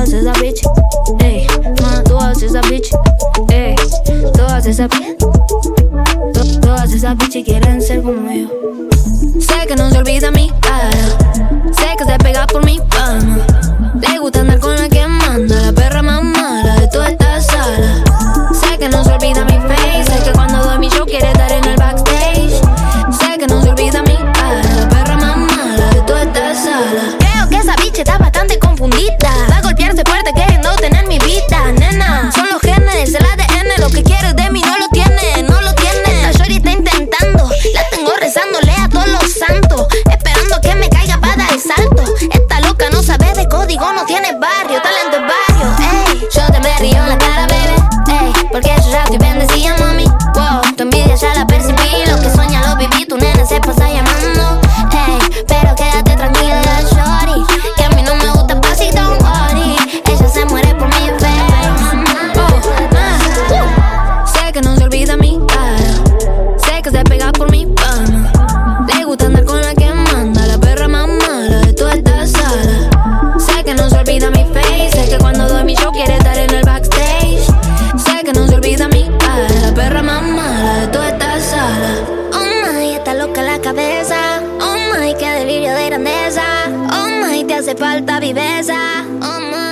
todas esas bitches, ey, todas esas bitches, ey, todas esas bitches quieren ser como yo. Sé que no se olvida mi cara, sé que se pega por mi palma. Le gusta andar con la que manda, la perra más mala de toda esta sala. Sé que no se olvida mi face, sé que cuando doy mi show quiere estar en el backstage. Sé que no se olvida mi cara, la perra más mala de toda esta sala. Creo que esa bitch está bastante confundida, va a golpearse fuerte queriendo tener mi vida, nena. Son los genes, el ADN, lo que quieres de mí no lo tiene, no lo tiene. Esta shorty está intentando, la tengo rezándole a todos los santos, esperando que me caiga para dar el salto. Esta loca no sabe de código, no tiene barrio, talento es barrio, ey. Yo te me río en la cara, baby, ey, porque yo ya estoy bendecida, mami. Wow, tu envidia ya la percibí, lo que sueña lo viví, tu nena se pasa llamando, ey. Pero quédate tranquila, shorty, que a mí no me gusta así, don't worry. Ella se muere por mi face. Sé que no se olvida mi cara, sé que se pega por mi palma. Le gusta andar con la que manda, la perra más mala de toda esta sala. Sé que no se olvida mi face, sé que cuando doy mi show quiere estar en el backstage. Sé que no se olvida mi cara, la perra más mala de toda esta sala. Oh my, está loca la cabeza. Oh my, qué delirio de grandeza. Oh my, te hace falta viveza. Oh my.